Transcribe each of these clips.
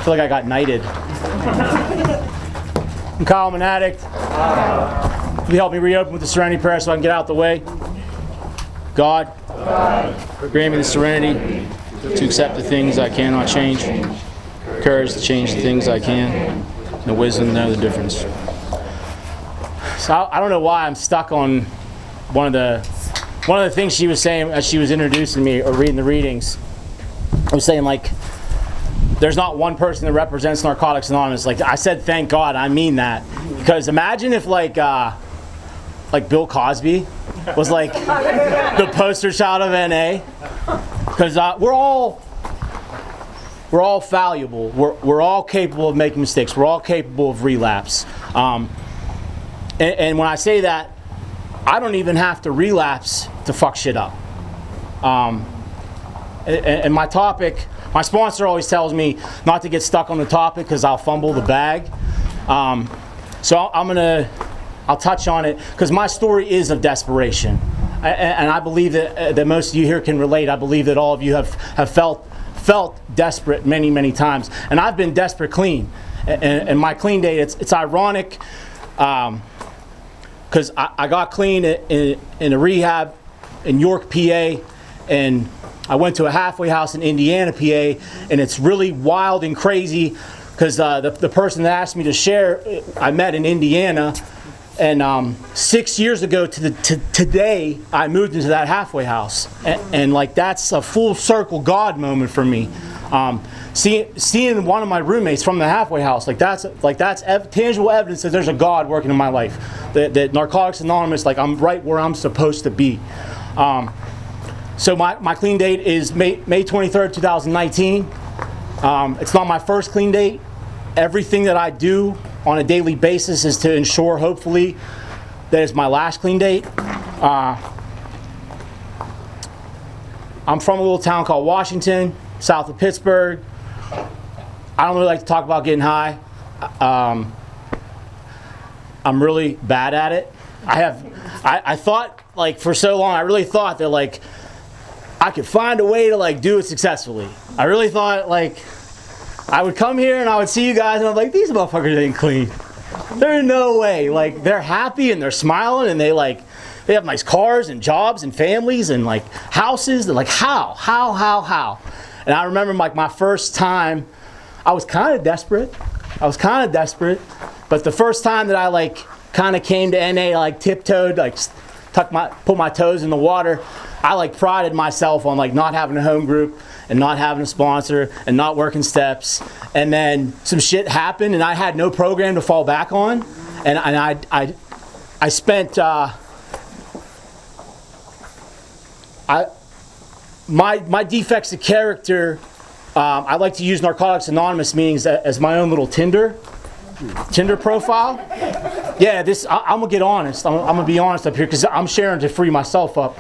feel like I got knighted. I'm Kyle, I'm an addict. Will you help me reopen with the serenity prayer so I can get out the way? God, grant me the serenity to accept the things I cannot change, courage to change the things I can, and the wisdom to know the difference. So I don't know why I'm stuck on one of the things she was saying as she was introducing me or reading the readings. I was saying, like, there's not one person that represents Narcotics Anonymous. Like I said, thank God, I mean that. Because imagine if like Bill Cosby was like the poster child of NA. Because we're all fallible. We're all capable of making mistakes. We're all capable of relapse. And when I say that, I don't even have to relapse to fuck shit up. And my topic, my sponsor always tells me not to get stuck on the topic because I'll fumble the bag. So I'll touch on it because my story is of desperation. And I believe that most of you here can relate. I believe that all of you have felt desperate many, many times. And I've been desperate clean. And my clean date, it's ironic because I got clean in a rehab in York, PA, and I went to a halfway house in Indiana, PA, and it's really wild and crazy because the person that asked me to share, I met in Indiana, and 6 years ago to today, I moved into that halfway house, and like that's a full circle God moment for me. Seeing one of my roommates from the halfway house, that's tangible evidence that there's a God working in my life. That Narcotics Anonymous, like I'm right where I'm supposed to be. So my clean date is May 23rd, 2019. It's not my first clean date. Everything that I do on a daily basis is to ensure, hopefully, that it's my last clean date. I'm from a little town called Washington, south of Pittsburgh. I don't really like to talk about getting high. I'm really bad at it. I thought, like, for so long, I really thought that, like, I could find a way to like do it successfully. I really thought like I would come here and I would see you guys and I'm like, these motherfuckers ain't clean. There's no way. Like they're happy and they're smiling and they have nice cars and jobs and families and like houses. They're like, how? And I remember like my first time, I was kind of desperate. But the first time that I like kind of came to NA, like tiptoed, like put my toes in the water, I like prided myself on like not having a home group and not having a sponsor and not working steps, and then some shit happened and I had no program to fall back on, and I spent my defects of character. I like to use Narcotics Anonymous meetings as my own little Tinder profile. Yeah, I'm gonna get honest. I'm gonna be honest up here because I'm sharing to free myself up.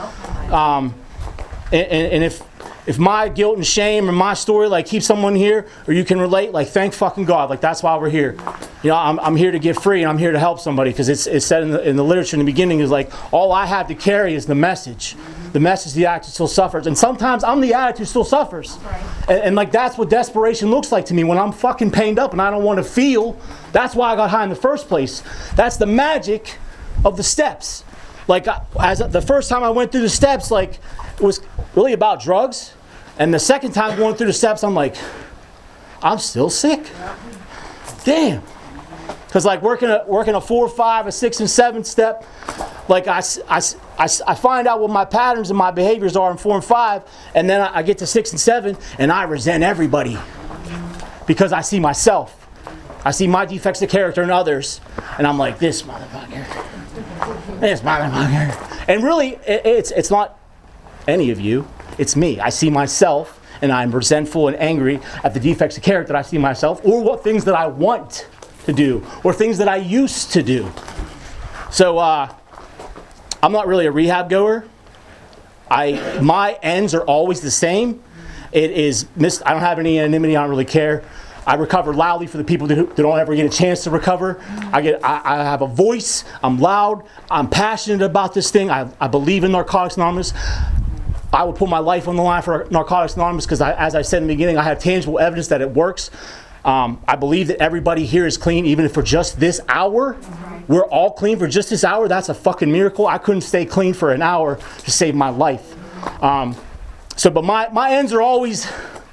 And if my guilt and shame and my story like keeps someone here, or you can relate, like thank fucking God. Like that's why we're here. You know, I'm here to get free and I'm here to help somebody because it's said in the literature in the beginning is like all I have to carry is the message. The message the addict still suffers, and sometimes I'm the addict who still suffers. And like that's what desperation looks like to me when I'm fucking pained up and I don't want to feel. That's why I got high in the first place. That's the magic of the steps. Like as the first time I went through the steps, like it was really about drugs, and the second time going through the steps, I'm like, I'm still sick. Damn. Because like working a 4, 5, a 6, and 7 step, like I find out what my patterns and my behaviors are in 4 and 5, and then I get to 6 and 7, and I resent everybody because I see myself. I see my defects of character in others, and I'm like, this motherfucker. And really, it's not any of you. It's me. I see myself, and I'm resentful and angry at the defects of character that I see myself, or what things that I want to do, or things that I used to do. So I'm not really a rehab goer. My ends are always the same. I don't have any anonymity. I don't really care. I recover loudly for the people that don't ever get a chance to recover. I have a voice. I'm loud. I'm passionate about this thing. I believe in Narcotics Anonymous. I would put my life on the line for Narcotics Anonymous because, as I said in the beginning, I have tangible evidence that it works. I believe that everybody here is clean, even if for just this hour. We're all clean for just this hour. That's a fucking miracle. I couldn't stay clean for an hour to save my life. But my ends are always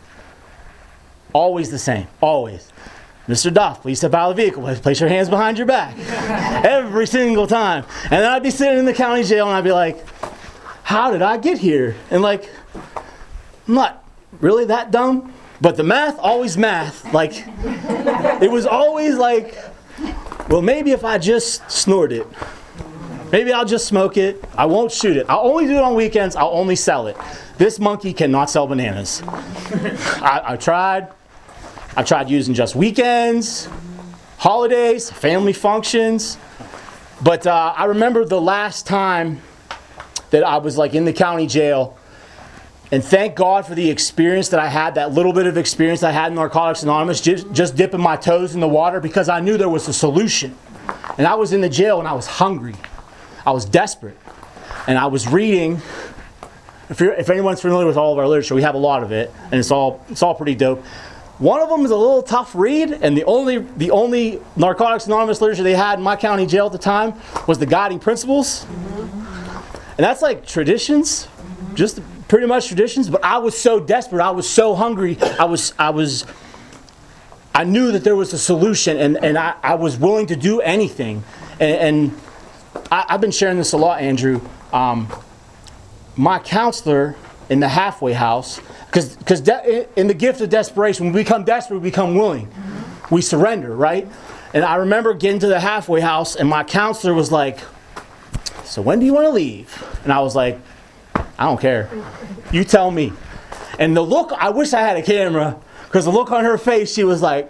the same. Always. Mr. Duff, please step out of the vehicle. Place your hands behind your back. Every single time. And then I'd be sitting in the county jail and I'd be like, how did I get here? And like, I'm not really that dumb. But the math, always math. Like, it was always like, well, maybe if I just snort it. Maybe I'll just smoke it. I won't shoot it. I'll only do it on weekends. I'll only sell it. This monkey cannot sell bananas. I tried. I tried using just weekends, holidays, family functions. But I remember the last time that I was like in the county jail. And thank God for the experience that I had, that little bit of experience I had in Narcotics Anonymous, just dipping my toes in the water because I knew there was a solution. And I was in the jail and I was hungry. I was desperate. And I was reading, if anyone's familiar with all of our literature, we have a lot of it, and it's all pretty dope. One of them is a little tough read, and the only Narcotics Anonymous literature they had in my county jail at the time was the Guiding Principles. And that's like traditions, just pretty much traditions, but I was so desperate, I was so hungry, I knew that there was a solution, and I was willing to do anything. And I've been sharing this a lot, Andrew. My counselor in the halfway house, because in the gift of desperation, when we become desperate, we become willing. We surrender, right? And I remember getting to the halfway house, and my counselor was like, so when do you want to leave? And I was like, I don't care. You tell me. And the look, I wish I had a camera, because the look on her face, she was like,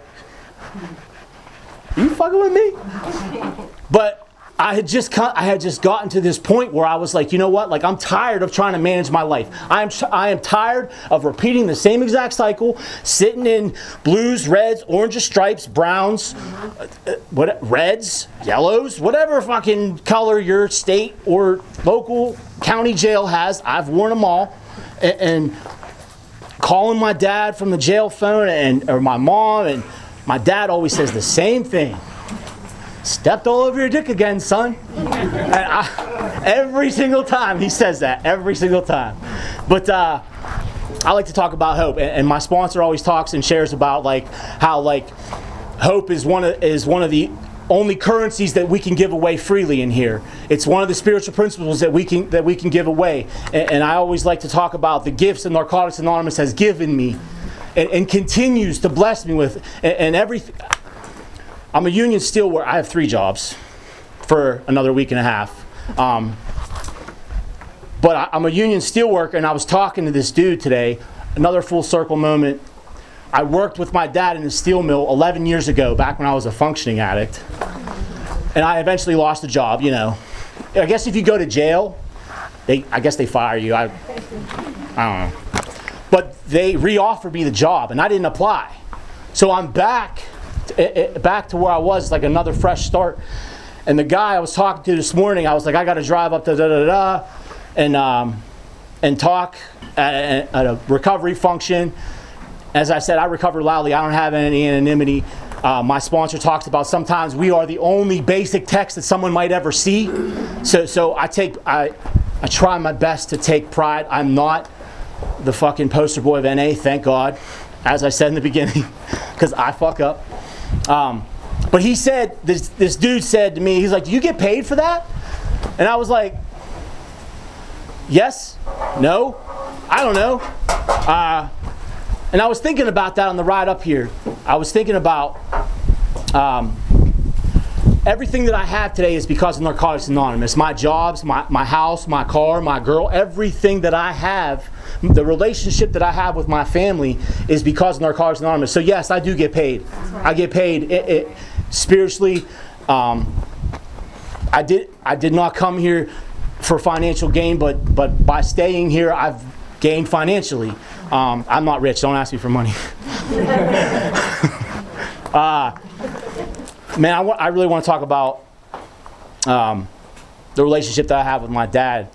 you fucking with me? But I had just gotten to this point where I was like, you know what? Like, I'm tired of trying to manage my life. I am tired of repeating the same exact cycle, sitting in blues, reds, oranges, stripes, browns, reds, yellows, whatever fucking color your state or local county jail has. I've worn them all. And calling my dad from the jail phone or my mom, and my dad always says the same thing. Stepped all over your dick again, son. And every single time he says that, every single time. But I like to talk about hope, and my sponsor always talks and shares about like how like hope is one of the only currencies that we can give away freely in here. It's one of the spiritual principles that we can give away. And I always like to talk about the gifts that Narcotics Anonymous has given me, and continues to bless me with, and everything. I'm a union steelworker. I have 3 jobs for another week and a half. But I'm a union steelworker, and I was talking to this dude today, another full circle moment. I worked with my dad in a steel mill 11 years ago, back when I was a functioning addict. And I eventually lost the job, you know. I guess if you go to jail, I guess they fire you. I don't know. But they re-offered me the job, and I didn't apply. So I'm back to where I was, like another fresh start. And the guy I was talking to this morning, I was like, I got to drive up to and talk at a recovery function. As I said, I recover loudly. I don't have any anonymity. My sponsor talks about sometimes we are the only basic text that someone might ever see. So I try my best to take pride. I'm not the fucking poster boy of NA, thank God, as I said in the beginning, because I fuck up. But he said, this dude said to me, he's like, do you get paid for that? And I was like, yes, no, I don't know. And I was thinking about that on the ride up here. I was thinking about everything that I have today is because of Narcotics Anonymous. My jobs, my house, my car, my girl, everything that I have, the relationship that I have with my family is because of Narcotics Anonymous. So yes, I do get paid. Right. I get paid spiritually. I did not come here for financial gain, but by staying here, I've gained financially. I'm not rich. Don't ask me for money. Man, I really want to talk about the relationship that I have with my dad.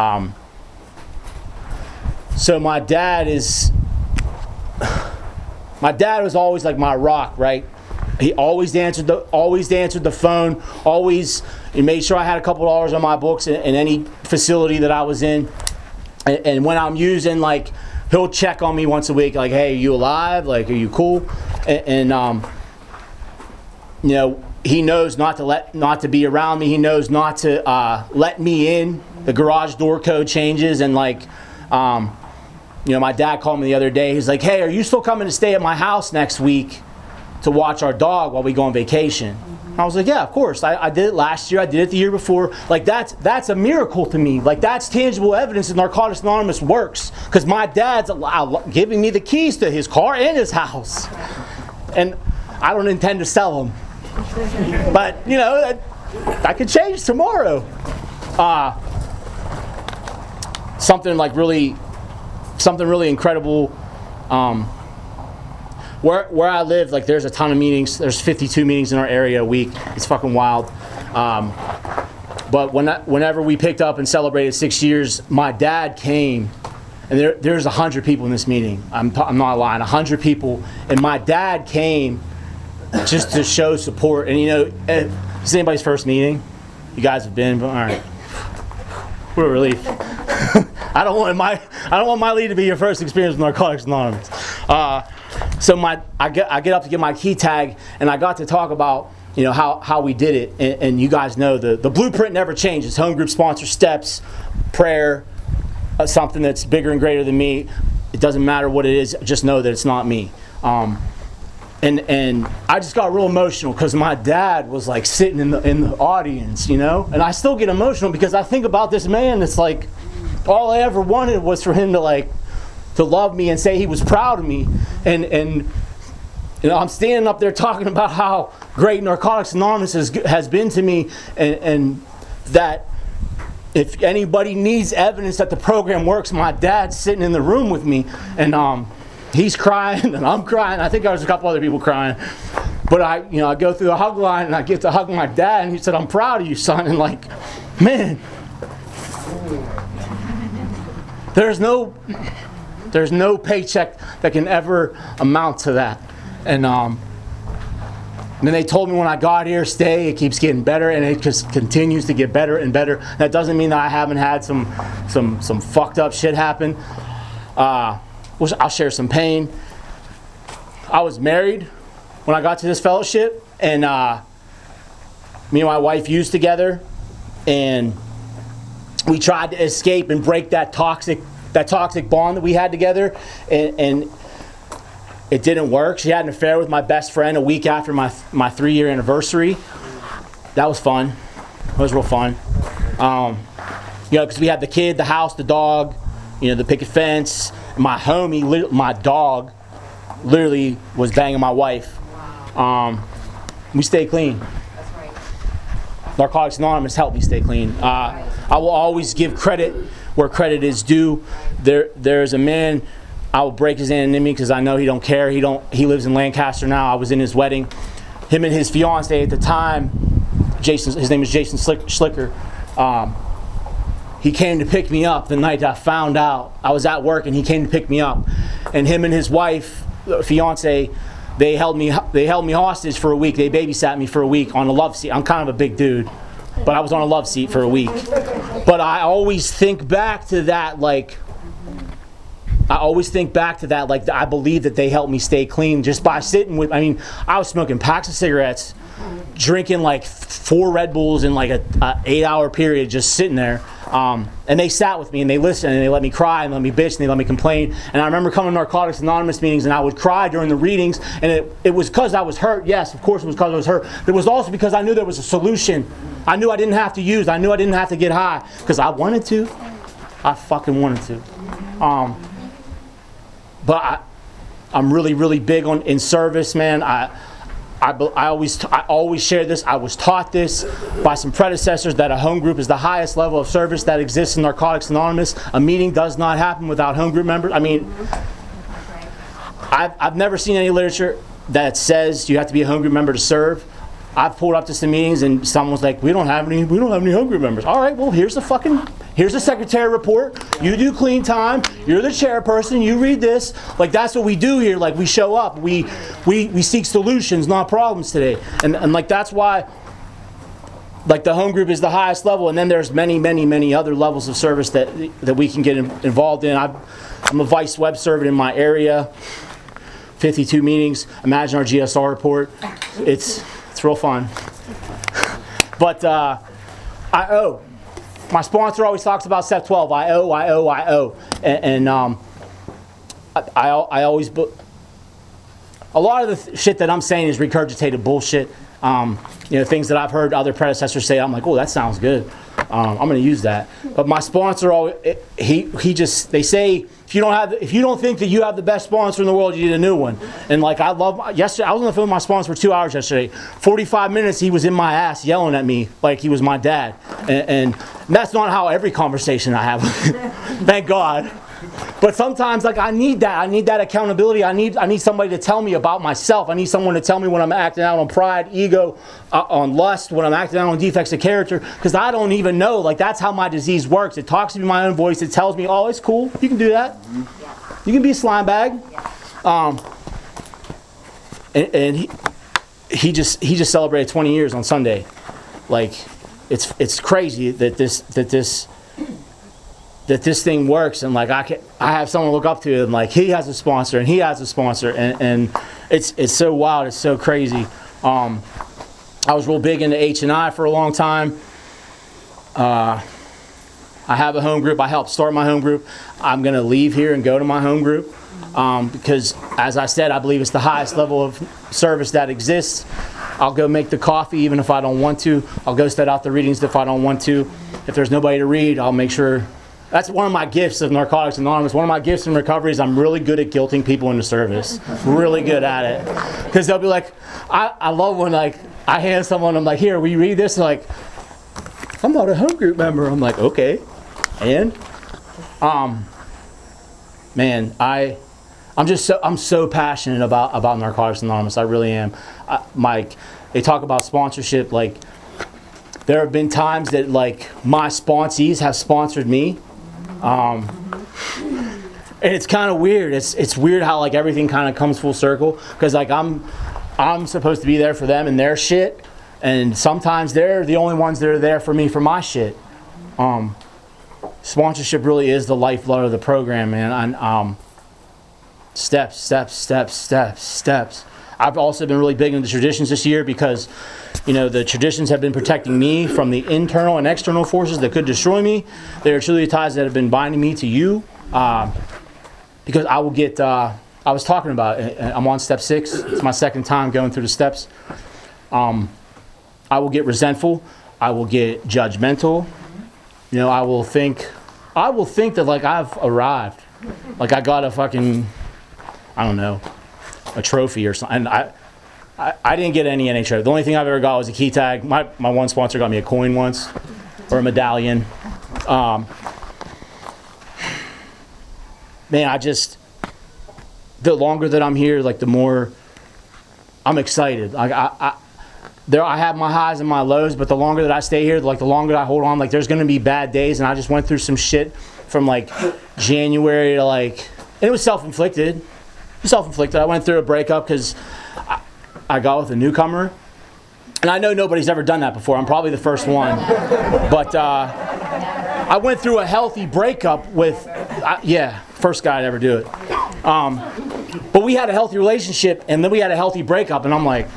So my dad is my dad was always like my rock, right? He always answered the phone. He made sure I had a couple dollars on my books in any facility that I was in. And when I'm using, like, he'll check on me once a week, like, hey, are you alive? Like, are you cool? And you know, he knows not to be around me. He knows not to let me in. The garage door code changes, and like, you know, my dad called me the other day. He's like, hey, are you still coming to stay at my house next week to watch our dog while we go on vacation? I was like, yeah, of course. I did it last year. I did it the year before. Like, that's a miracle to me. Like, that's tangible evidence that Narcotics Anonymous works, because my dad's giving me the keys to his car and his house, and I don't intend to sell them. But you know, that could change tomorrow. Something really incredible. Where I live, like, there's a ton of meetings. There's 52 meetings in our area a week. It's fucking wild. But whenever we picked up and celebrated 6 years, my dad came, and there's 100 people in this meeting. I'm not lying, 100 people, and my dad came just to show support. And you know, is anybody's first meeting? You guys have been, all right. What a relief. I don't want my lead to be your first experience with Narcotics Anonymous. So I get up to get my key tag, and I got to talk about, you know, how we did it, and you guys know the blueprint never changes. Home group sponsor steps, prayer, something that's bigger and greater than me. It doesn't matter what it is, just know that it's not me. And I just got real emotional because my dad was like sitting in the audience, you know, and I still get emotional because I think about this man that's like, all I ever wanted was for him to love me and say he was proud of me, and you know, I'm standing up there talking about how great Narcotics Anonymous has been to me, and that if anybody needs evidence that the program works, my dad's sitting in the room with me, and he's crying and I'm crying. I think there was a couple other people crying, but I go through the hug line and I get to hug my dad, and he said, "I'm proud of you, son." And like, man, there's no paycheck that can ever amount to that. And then they told me when I got here, stay, it keeps getting better, and it just continues to get better and better. That doesn't mean that I haven't had some fucked up shit happen. I'll share some pain. I was married when I got to this fellowship, and me and my wife used together, and we tried to escape and break that toxic bond that we had together, and it didn't work. She had an affair with my best friend a week after my 3-year anniversary. That was fun. It was real fun. You know, because we had the kid, the house, the dog, you know, the picket fence. My homie, my dog, literally was banging my wife. We stay clean. That's right. Narcotics Anonymous helped me stay clean. I will always give credit where credit is due. There's a man, I will break his anonymity because I know he don't care. He lives in Lancaster now. I was in his wedding. Him and his fiance at the time, his name is Jason Schlicker. He came to pick me up the night I found out. I was at work and he came to pick me up. And him and his wife, fiance, they held me hostage for a week. They babysat me for a week on a love seat. I'm kind of a big dude, but I was on a love seat for a week. But I always think back to that, like, I believe that they helped me stay clean just by sitting with, I mean, I was smoking packs of cigarettes, drinking like 4 Red Bulls in like a 8-hour period, just sitting there. And they sat with me and they listened and they let me cry and let me bitch and they let me complain. And I remember coming to Narcotics Anonymous meetings and I would cry during the readings, and it was because I was hurt. Yes, of course it was because I was hurt. It was also because I knew there was a solution. I knew I didn't have to use. I knew I didn't have to get high because I wanted to. I fucking wanted to. But I'm really, really big in service, man. I always share this. I was taught this by some predecessors that a home group is the highest level of service that exists in Narcotics Anonymous. A meeting does not happen without home group members. I mean, I've never seen any literature that says you have to be a home group member to serve. I've pulled up to some meetings and someone's like, we don't have any home group members. All right, well, here's the Here's the secretary report. You do clean time. You're the chairperson. You read this. Like, that's what we do here. Like, we show up. We seek solutions, not problems today. And like, that's why, like, the home group is the highest level. And then there's many, many, many other levels of service that we can get involved in. I'm a vice web server in my area. 52 meetings. Imagine our GSR report. It's real fun. But I owe. My sponsor always talks about step 12. I owe. And I always... A lot of the shit that I'm saying is regurgitated bullshit. Things that I've heard other predecessors say, I'm like, oh, that sounds good. I'm going to use that. But my sponsor, they say, if you don't think that you have the best sponsor in the world, you need a new one. And like, yesterday, I was on the phone with my sponsor for 2 hours yesterday. 45 minutes, he was in my ass yelling at me like he was my dad. And that's not how every conversation I have. Thank God. But sometimes, like, I need that. I need that accountability. I need somebody to tell me about myself. I need someone to tell me when I'm acting out on pride, ego, on lust, when I'm acting out on defects of character, because I don't even know. Like, that's how my disease works. It talks to me in my own voice. It tells me, oh, it's cool. You can do that. You can be a slime bag. And he just celebrated 20 years on Sunday. Like, it's crazy that this thing works, and like I have someone to look up to, and like he has a sponsor and he has a sponsor, and it's so wild, it's so crazy. I was real big into H&I for a long time. I have a home group. I helped start my home group. I'm gonna leave here and go to my home group because, as I said, I believe it's the highest level of service that exists. I'll go make the coffee even if I don't want to. I'll go set out the readings if I don't want to. If there's nobody to read, I'll make sure. That's one of my gifts of Narcotics Anonymous. One of my gifts in recovery is I'm really good at guilting people into service. Really good at it. Because they'll be like, I love when like I hand someone, I'm like, here, will you read this? And like, I'm not a home group member. I'm like, okay. And man, I'm so passionate about Narcotics Anonymous. I really am. Mike, they talk about sponsorship. Like, there have been times that like my sponsees have sponsored me. And it's kind of weird. It's weird how like everything kind of comes full circle, because like I'm supposed to be there for them and their shit, and sometimes they're the only ones that are there for me for my shit. Sponsorship really is the lifeblood of the program, man. And steps. I've also been really big into traditions this year because, the traditions have been protecting me from the internal and external forces that could destroy me. They are truly ties that have been binding me to you. Because I will get, I was talking about it, I'm on step 6. It's my second time going through the steps. I will get resentful. I will get judgmental. I will think that like I've arrived. Like I got a fucking, I don't know, a trophy or something. And I didn't get any NHO. The only thing I've ever got was a key tag. My one sponsor got me a coin once, or a medallion. Man, the longer that I'm here, like the more I'm excited. Like I have my highs and my lows, but the longer that I stay here, like the longer I hold on, like there's gonna be bad days, and I just went through some shit from like January to like, and it was self-inflicted. I went through a breakup because I got with a newcomer, and I know nobody's ever done that before. I'm probably the first one, but I went through a healthy breakup with, first guy to ever do it. But we had a healthy relationship, and then we had a healthy breakup, and I'm like,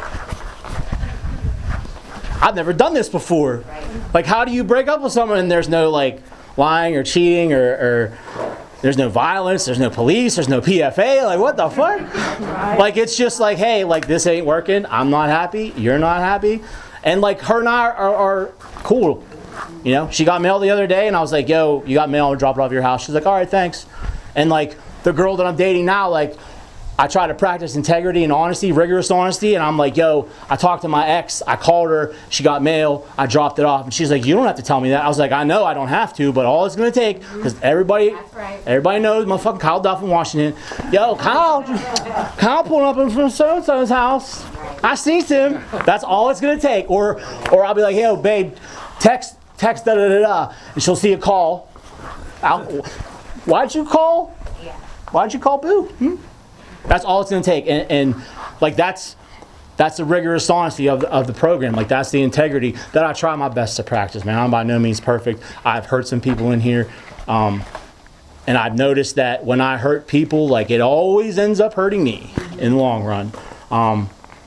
I've never done this before. Like, how do you break up with someone and there's no like lying or cheating or there's no violence, there's no police, there's no PFA, like what the fuck? Right. Like it's just like, hey, like this ain't working, I'm not happy, you're not happy. And like her and I are cool. She got mail the other day and I was like, yo, you got mail, I'll drop it off your house. She's like, all right, thanks. And like the girl that I'm dating now, like I try to practice integrity and honesty, rigorous honesty, and I'm like, yo, I talked to my ex, I called her, she got mail, I dropped it off, and she's like, you don't have to tell me that. I was like, I know I don't have to, but all it's gonna take, because everybody knows motherfucking Kyle Duff in Washington. Yo, Kyle pulling up from so-and-so's house. I seen him. That's all it's gonna take. Or I'll be like, yo, babe, text text da-da-da-da, and she'll see a call. Why'd you call? Yeah. Why'd you call Boo? That's all it's going to take. And like, that's the rigorous honesty of the program. Like, that's the integrity that I try my best to practice, man. I'm by no means perfect. I've hurt some people in here. And I've noticed that when I hurt people, like, it always ends up hurting me in the long run. I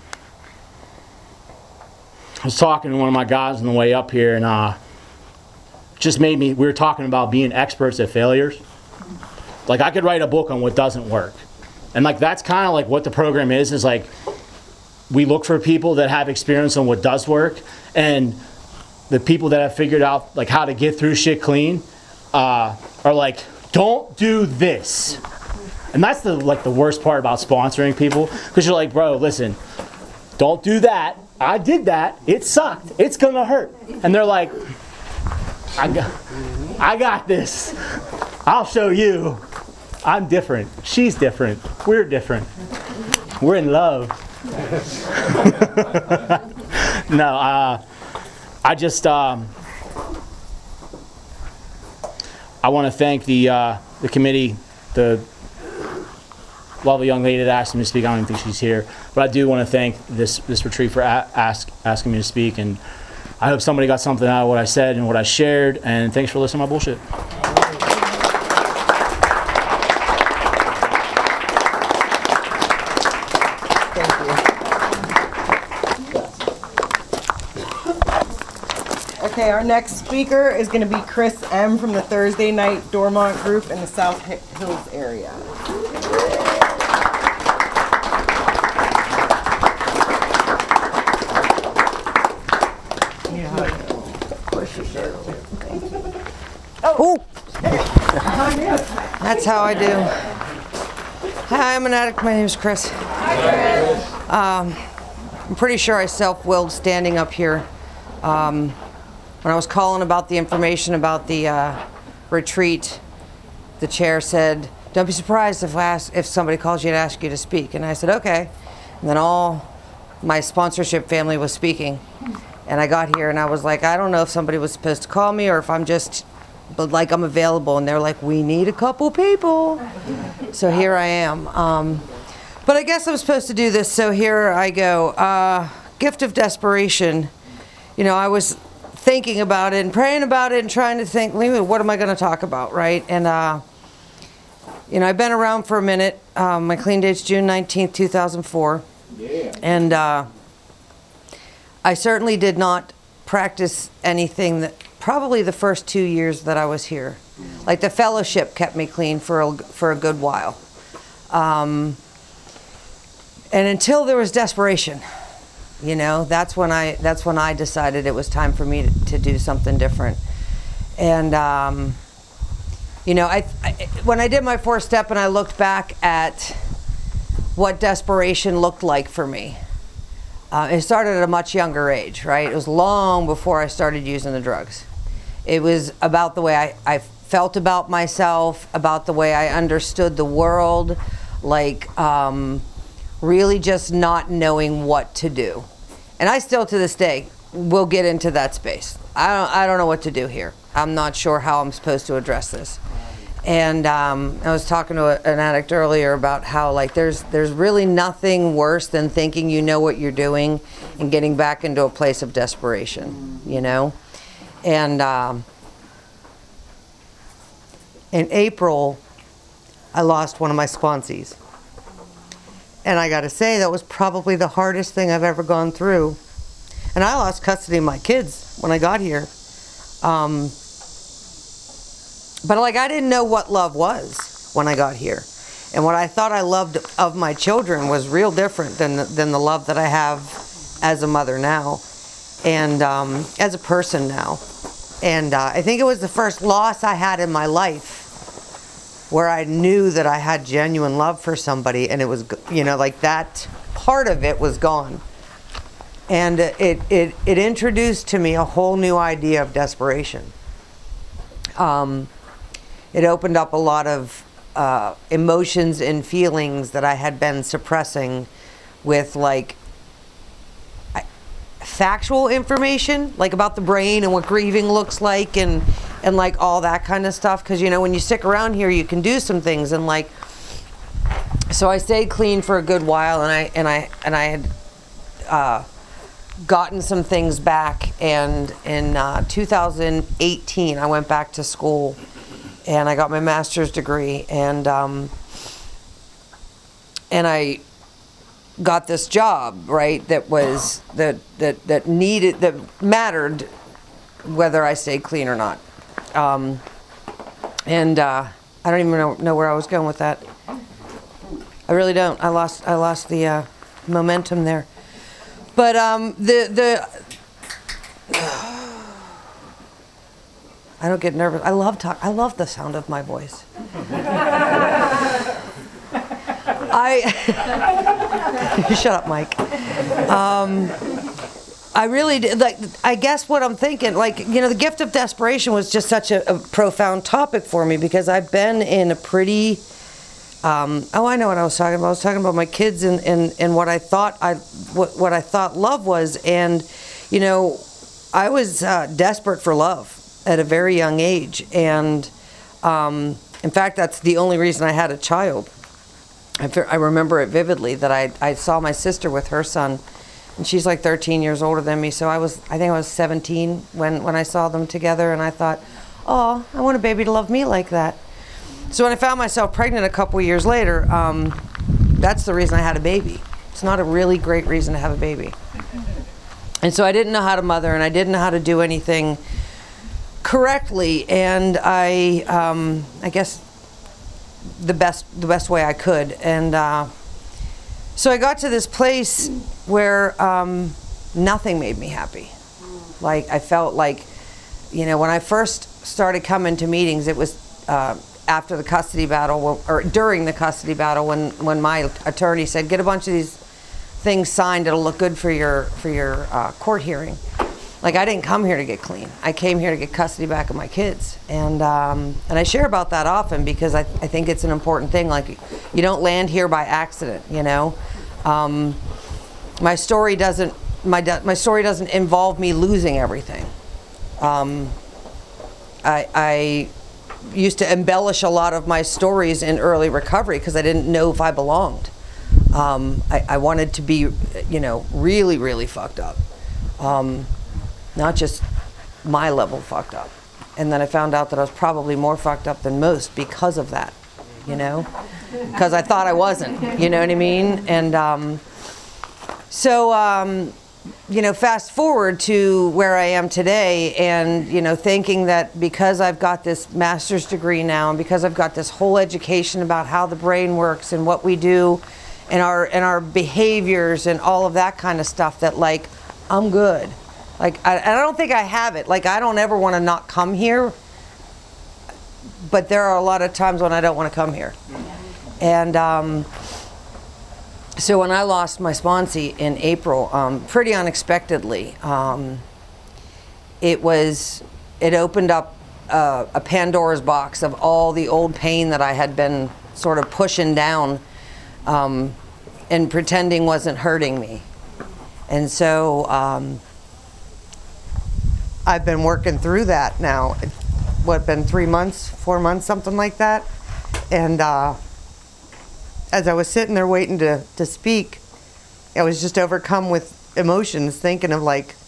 was talking to one of my guys on the way up here, and just made me, we were talking about being experts at failures. Like, I could write a book on what doesn't work. And like, that's kind of like what the program is like, we look for people that have experience on what does work, and the people that have figured out like how to get through shit clean are like, don't do this. And that's the worst part about sponsoring people, because you're like, bro, listen, don't do that. I did that. It sucked. It's gonna hurt. And they're like, I got this. I'll show you. I'm different. She's different. We're different. We're in love. No, I just I want to thank the committee, the lovely young lady that asked me to speak. I don't even think she's here, but I do want to thank this retreat for asking me to speak, and I hope somebody got something out of what I said and what I shared, and thanks for listening to my bullshit. Okay, our next speaker is going to be Chris M. from the Thursday Night Dormont Group in the South Hills area. Oh! That's how I do. Hi, I'm an addict. My name is Chris. I'm pretty sure I self-willed standing up here. When I was calling about the information about the retreat, the chair said, "Don't be surprised if somebody calls you and asks you to speak." And I said, "Okay." And then all my sponsorship family was speaking. And I got here and I was like, I don't know if somebody was supposed to call me or if I'm available. And they're like, "We need a couple people." So here I am. But I guess I'm supposed to do this, so here I go. Gift of desperation. You know, I was thinking about it and praying about it and trying to think, what am I going to talk about, right? And, you know, I've been around for a minute. My clean date's June 19th, 2004. Yeah. And I certainly did not practice anything that, probably the first 2 years that I was here. Like, the fellowship kept me clean for a good while. And until there was desperation. You know, that's when I decided it was time for me to do something different. And you know, when I did my 4th step and I looked back at what desperation looked like for me, it started at a much younger age, right? It was long before I started using the drugs. It was about the way I felt about myself, about the way I understood the world, like really just not knowing what to do. And I still, to this day, will get into that space. I don't know what to do here. I'm not sure how I'm supposed to address this. And I was talking to an addict earlier about how, like, there's really nothing worse than thinking you know what you're doing and getting back into a place of desperation, you know? And in April, I lost one of my sponsees. And I gotta say, that was probably the hardest thing I've ever gone through. And I lost custody of my kids when I got here. But like, I didn't know what love was when I got here. And what I thought I loved of my children was real different than the love that I have as a mother now. And as a person now. And I think it was the first loss I had in my life where I knew that I had genuine love for somebody, and it was, you know, like, that part of it was gone. And it introduced to me a whole new idea of desperation. It opened up a lot of emotions and feelings that I had been suppressing with, like, factual information, like about the brain and what grieving looks like, and like all that kind of stuff. Because you know, when you stick around here, you can do some things, and like, so I stayed clean for a good while, and I had gotten some things back, and in 2018 I went back to school, and I got my master's degree, and I got this job, right, that was that mattered whether I stayed clean or not. I don't even know where I was going with that. I really don't. I lost the momentum there. But I don't get nervous. I love the sound of my voice. Shut up, Mike. I really did, like, I guess what I'm thinking, like, you know, the gift of desperation was just such a profound topic for me, because I've been in a pretty, I know what I was talking about. I was talking about my kids and what I thought what I thought love was. And, you know, I was desperate for love at a very young age. And, in fact, that's the only reason I had a child. I remember it vividly, that I saw my sister with her son, and she's like 13 years older than me. So I think I was 17 when I saw them together, and I thought, oh, I want a baby to love me like that. So when I found myself pregnant a couple of years later, that's the reason I had a baby. It's not a really great reason to have a baby. And so I didn't know how to mother, and I didn't know how to do anything correctly, and I guess the best way I could. And so I got to this place where nothing made me happy. Like, I felt like, you know, when I first started coming to meetings, it was after the custody battle, or during the custody battle, when my attorney said, get a bunch of these things signed, it'll look good for your court hearing. Like, I didn't come here to get clean. I came here to get custody back of my kids. And I share about that often, because I think it's an important thing. Like, you don't land here by accident, you know. My story doesn't involve me losing everything. I used to embellish a lot of my stories in early recovery, because I didn't know if I belonged. I wanted to be, you know, really, really fucked up. Not just my level fucked up. And then I found out that I was probably more fucked up than most because of that, you know? Because I thought I wasn't, you know what I mean? And you know, fast forward to where I am today, and, you know, thinking that because I've got this master's degree now, and because I've got this whole education about how the brain works and what we do and our behaviors and all of that kind of stuff, that, like, I'm good. Like, I don't think I have it. Like, I don't ever want to not come here, but there are a lot of times when I don't want to come here. And so when I lost my sponsee in April, pretty unexpectedly, it opened up a Pandora's box of all the old pain that I had been sort of pushing down and pretending wasn't hurting me. And so I've been working through that now. Been 3 months, 4 months, something like that. And as I was sitting there waiting to speak, I was just overcome with emotions, thinking of, like,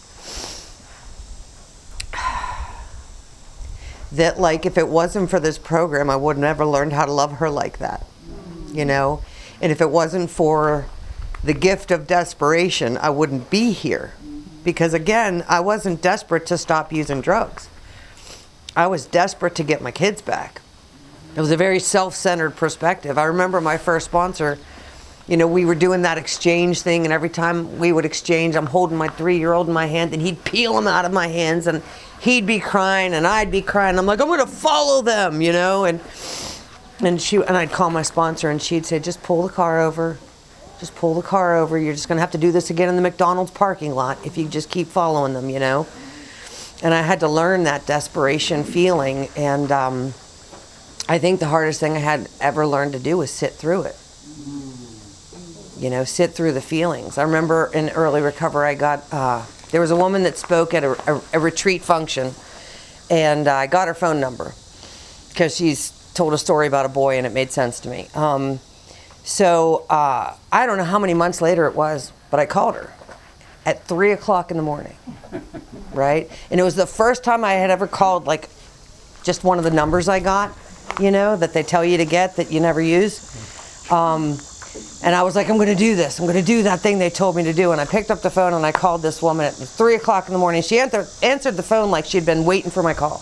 that, like, if it wasn't for this program, I would never learned how to love her like that, you know? And if it wasn't for the gift of desperation, I wouldn't be here. Because, again, I wasn't desperate to stop using drugs. I was desperate to get my kids back. It was a very self-centered perspective. I remember my first sponsor, you know, we were doing that exchange thing, and every time we would exchange, I'm holding my 3-year-old in my hand, and he'd peel him out of my hands, and he'd be crying, and I'd be crying. I'm like, I'm going to follow them, you know? And I'd call my sponsor, and she'd say, just pull the car over. Just pull the car over. You're just going to have to do this again in the McDonald's parking lot if you just keep following them, you know? And I had to learn that desperation feeling. And I think the hardest thing I had ever learned to do was sit through it. You know, sit through the feelings. I remember in early recovery, I got There was a woman that spoke at a retreat function, and I got her phone number because she's told a story about a boy and it made sense to me. So I don't know how many months later it was, but I called her at 3 o'clock in the morning, right? And it was the first time I had ever called, like, just one of the numbers I got, you know, that they tell you to get that you never use. And I was like, I'm going to do this. I'm going to do that thing they told me to do. And I picked up the phone and I called this woman at 3 o'clock in the morning. She answered the phone like she'd been waiting for my call.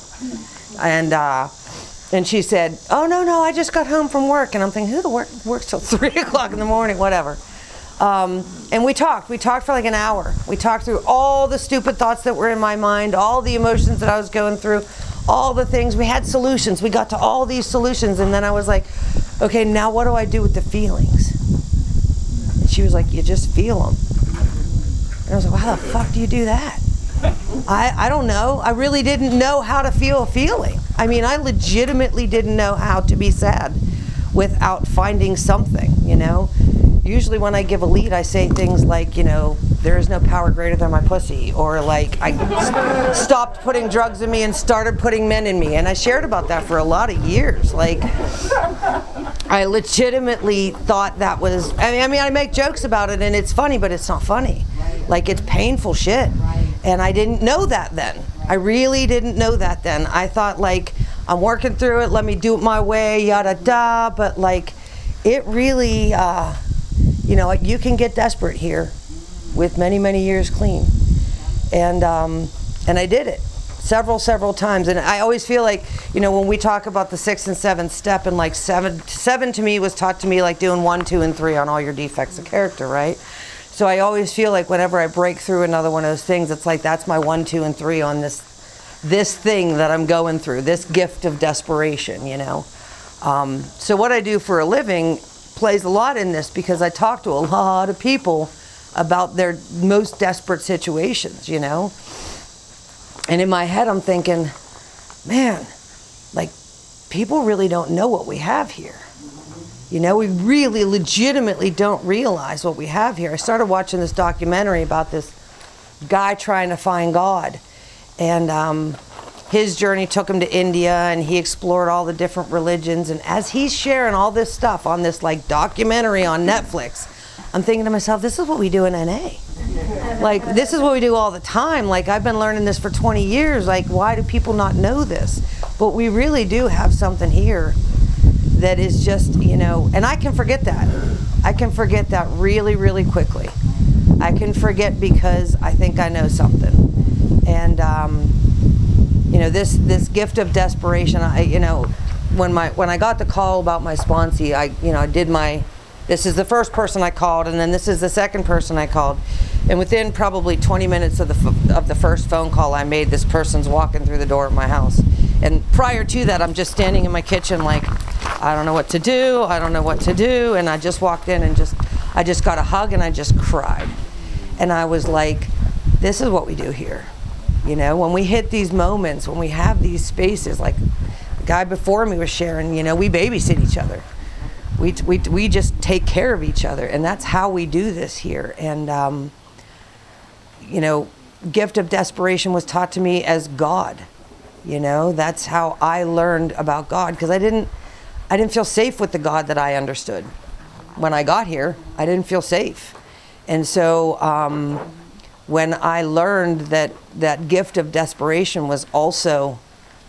And she said, oh, no, I just got home from work. And I'm thinking, who the works till 3 o'clock in the morning, whatever. And we talked for like an hour. We talked through all the stupid thoughts that were in my mind, all the emotions that I was going through, all the things. We had solutions. We got to all these solutions. And then I was like, okay, now what do I do with the feelings? And she was like, you just feel them. And I was like, well, how the fuck do you do that? I don't know. I really didn't know how to feel a feeling. I mean, I legitimately didn't know how to be sad without finding something, you know? Usually when I give a lead, I say things like, you know, there is no power greater than my pussy, or like, I stopped putting drugs in me and started putting men in me. And I shared about that for a lot of years. Like, I legitimately thought that was, I mean, I make jokes about it and it's funny, but it's not funny. Like, it's painful shit. And I didn't know that then. I really didn't know that then. I thought, like, I'm working through it, let me do it my way, yada da. But like, it really, you know, you can get desperate here with many, many years clean. And I did it several times. And I always feel like, you know, when we talk about the 6th and 7th step, and like seven to me was taught to me like doing 1, 2, and 3 on all your defects of character, right? So I always feel like whenever I break through another one of those things, it's like that's my 1, 2, and 3 on this thing that I'm going through, this gift of desperation, you know. So what I do for a living plays a lot in this, because I talk to a lot of people about their most desperate situations, you know. And in my head I'm thinking, man, like, people really don't know what we have here. You know, we really legitimately don't realize what we have here. I started watching this documentary about this guy trying to find God. And his journey took him to India, and he explored all the different religions. And as he's sharing all this stuff on this like documentary on Netflix, I'm thinking to myself, this is what we do in NA. Like, this is what we do all the time. Like, I've been learning this for 20 years. Like, why do people not know this? But we really do have something here that is just, you know, and I can forget that. I can forget that really, really quickly. I can forget because I think I know something. And, you know, this gift of desperation, you know, when I got the call about my sponsee, this is the first person I called, and then this is the second person I called. And within probably 20 minutes of the first phone call I made, this person's walking through the door of my house. And prior to that, I'm just standing in my kitchen like, I don't know what to do, I don't know what to do. And I just walked in and I just got a hug and I just cried. And I was like, this is what we do here. You know, when we hit these moments, when we have these spaces, like the guy before me was sharing, you know, we babysit each other. We just take care of each other, and that's how we do this here. And, you know, gift of desperation was taught to me as God. You know, that's how I learned about God, because I didn't feel safe with the God that I understood. When I got here, I didn't feel safe. And so when I learned that gift of desperation was also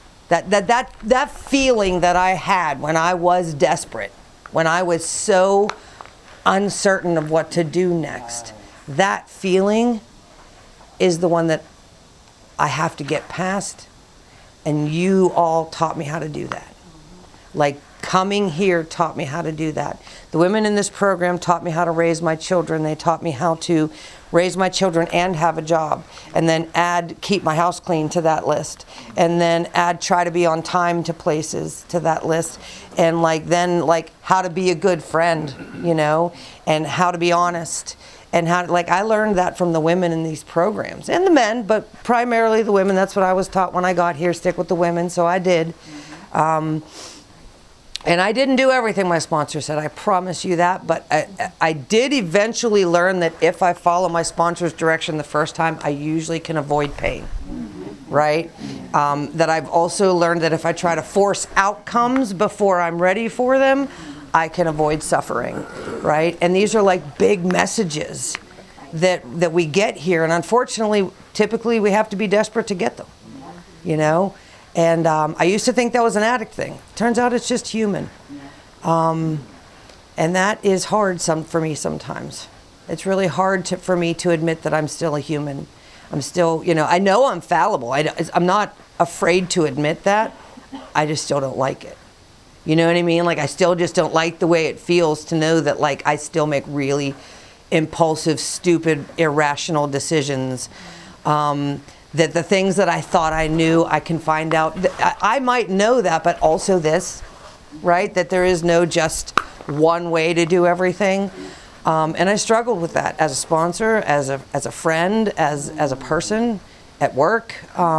that feeling that I had when I was desperate, when I was so uncertain of what to do next, that feeling is the one that I have to get past. And you all taught me how to do that. Like, coming here taught me how to do that. The women in this program taught me how to raise my children. They taught me how to raise my children and have a job, and then add keep my house clean to that list, and then add try to be on time to places to that list, and then how to be a good friend, you know, and how to be honest, and how I learned that from the women in these programs, and the men, but primarily the women. That's what I was taught when I got here, stick with the women, so I did. And I didn't do everything my sponsor said, I promise you that, but I did eventually learn that if I follow my sponsor's direction the first time, I usually can avoid pain, right? That I've also learned that if I try to force outcomes before I'm ready for them, I can avoid suffering, right? And these are like big messages that we get here, and unfortunately, typically we have to be desperate to get them, you know? And I used to think that was an addict thing. Turns out it's just human. And that is hard for me sometimes. It's really hard for me to admit that I'm still a human. I'm still, you know I'm fallible. I'm not afraid to admit that. I just still don't like it. You know what I mean? Like, I still just don't like the way it feels to know that, like, I still make really impulsive, stupid, irrational decisions. That the things that I thought I knew, I can find out. I might know that, but also this, right? That there is no just one way to do everything. And I struggled with that as a sponsor, as a friend, as a person, at work.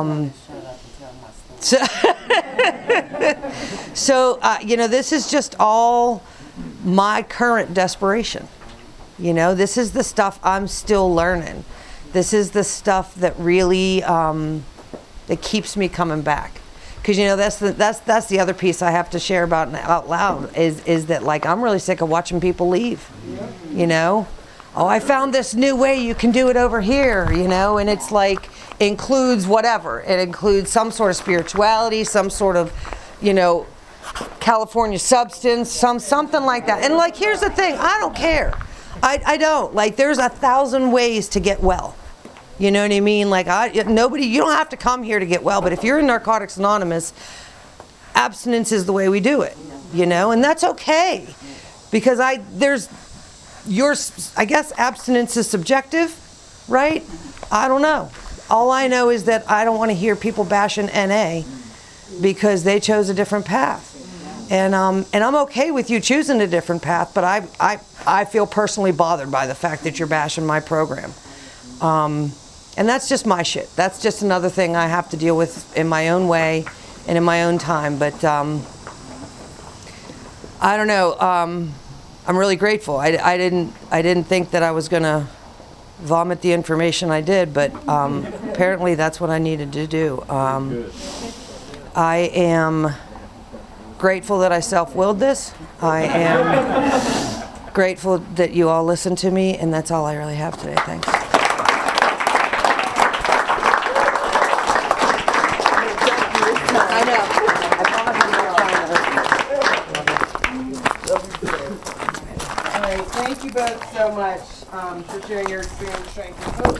So this is just all my current desperation. You know, this is the stuff I'm still learning. This is the stuff that really that keeps me coming back. Because that's the other piece I have to share about out loud is that, like, I'm really sick of watching people leave. You know, oh, I found this new way you can do it over here. You know, and it's like includes whatever. It includes some sort of spirituality, some sort of, California substance, something like that. And like, here's the thing, I don't care. I don't. Like, there's 1,000 ways to get well. You know what I mean? Like, you don't have to come here to get well, but if you're in Narcotics Anonymous, abstinence is the way we do it, and that's okay. Because I guess abstinence is subjective, right? I don't know. All I know is that I don't want to hear people bashing NA because they chose a different path. And I'm okay with you choosing a different path, but I feel personally bothered by the fact that you're bashing my program. And that's just my shit. That's just another thing I have to deal with in my own way and in my own time. But I don't know. I'm really grateful. I didn't think that I was gonna vomit the information I did, but apparently that's what I needed to do. I am grateful that I self-willed this. I am grateful that you all listened to me, and that's all I really have today. Thanks. I know. All right, thank you both so much for sharing your experience, strength, and hope.